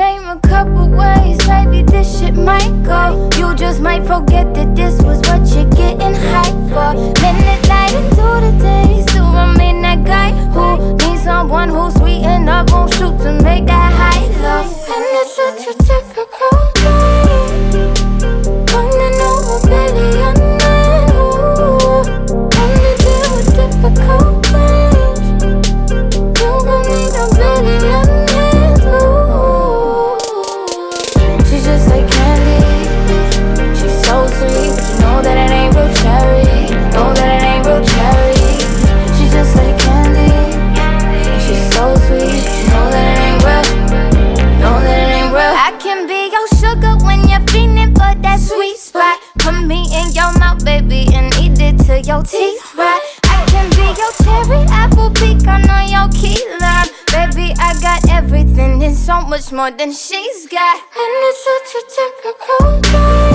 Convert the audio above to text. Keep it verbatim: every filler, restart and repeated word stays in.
name a couple ways, maybe this shit might go. You just might forget that this was what you're getting hyped for. Minute light into the day, still remain that guy who needs someone who's sweetened up, won't shoot to make that high low. And it's such a typical day, running over billion men, ooh, and to deal with difficult things, you gon' need a billion men, ooh. She's just like candy, she's so sweet, you know that it ain't real cherry, know that it ain't real cherry. She's just like candy, and she's so sweet, you know that it ain't real, know that it ain't real. I can be your sugar when you're feeling for that sweet spot. Put me in your mouth, baby, and eat it till your teeth rot. I can be your cherry, apple, pecan, on your key lime. Baby, I got everything and so much more than she's got. And it's such a typical day.